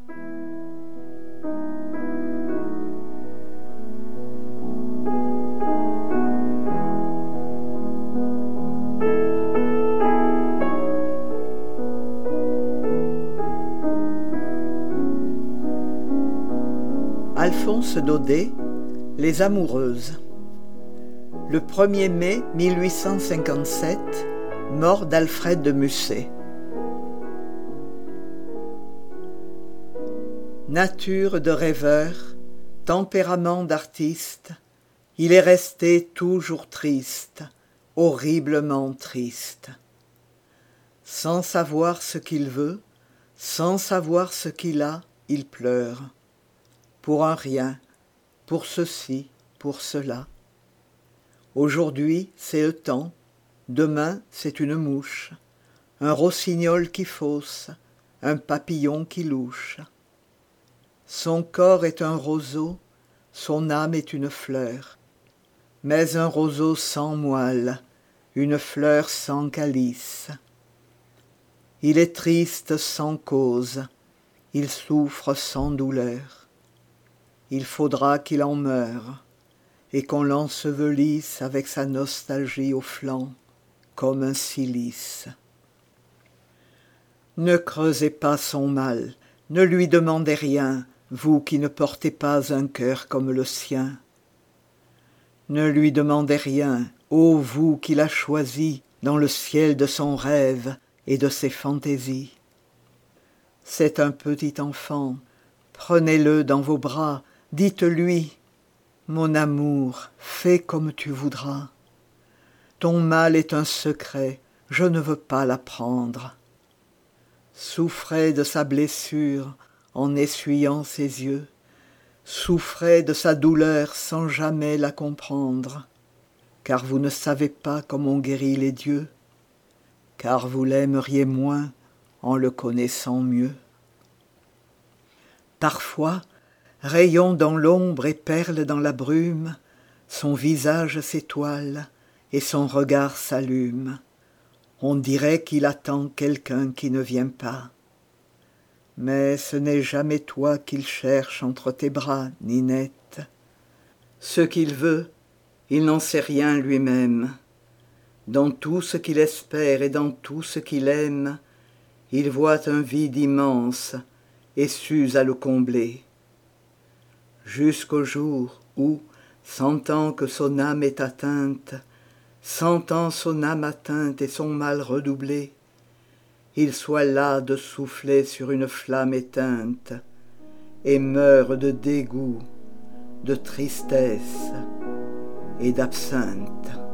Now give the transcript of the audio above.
Alphonse Daudet, Les Amoureuses. Le 1er mai 1857, mort d'Alfred de Musset. Nature de rêveur, tempérament d'artiste, il est resté toujours triste, horriblement triste. Sans savoir ce qu'il veut, sans savoir ce qu'il a, il pleure. Pour un rien, pour ceci, pour cela. Aujourd'hui, c'est le temps, demain, c'est une mouche, un rossignol qui fausse, un papillon qui louche. Son corps est un roseau, son âme est une fleur, mais un roseau sans moelle, une fleur sans calice. Il est triste sans cause, il souffre sans douleur. Il faudra qu'il en meure, et qu'on l'ensevelisse avec sa nostalgie au flanc, comme un cilice. Ne creusez pas son mal, ne lui demandez rien, vous qui ne portez pas un cœur comme le sien. Ne lui demandez rien, ô vous qui l'a choisi dans le ciel de son rêve et de ses fantaisies. C'est un petit enfant, prenez-le dans vos bras, dites-lui, mon amour, fais comme tu voudras. Ton mal est un secret, je ne veux pas l'apprendre. Souffrez de sa blessure en essuyant ses yeux, souffrez de sa douleur sans jamais la comprendre, car vous ne savez pas comme on guérit les dieux, car vous l'aimeriez moins en le connaissant mieux. Parfois, rayon dans l'ombre et perle dans la brume, son visage s'étoile et son regard s'allume. On dirait qu'il attend quelqu'un qui ne vient pas. Mais ce n'est jamais toi qu'il cherche entre tes bras, Ninette. Ce qu'il veut, il n'en sait rien lui-même. Dans tout ce qu'il espère et dans tout ce qu'il aime, il voit un vide immense et s'use à le combler. Jusqu'au jour où, sentant que son âme est atteinte, sentant son âme atteinte et son mal redoublé, il soit las de souffler sur une flamme éteinte, et meure de dégoût, de tristesse et d'absinthe.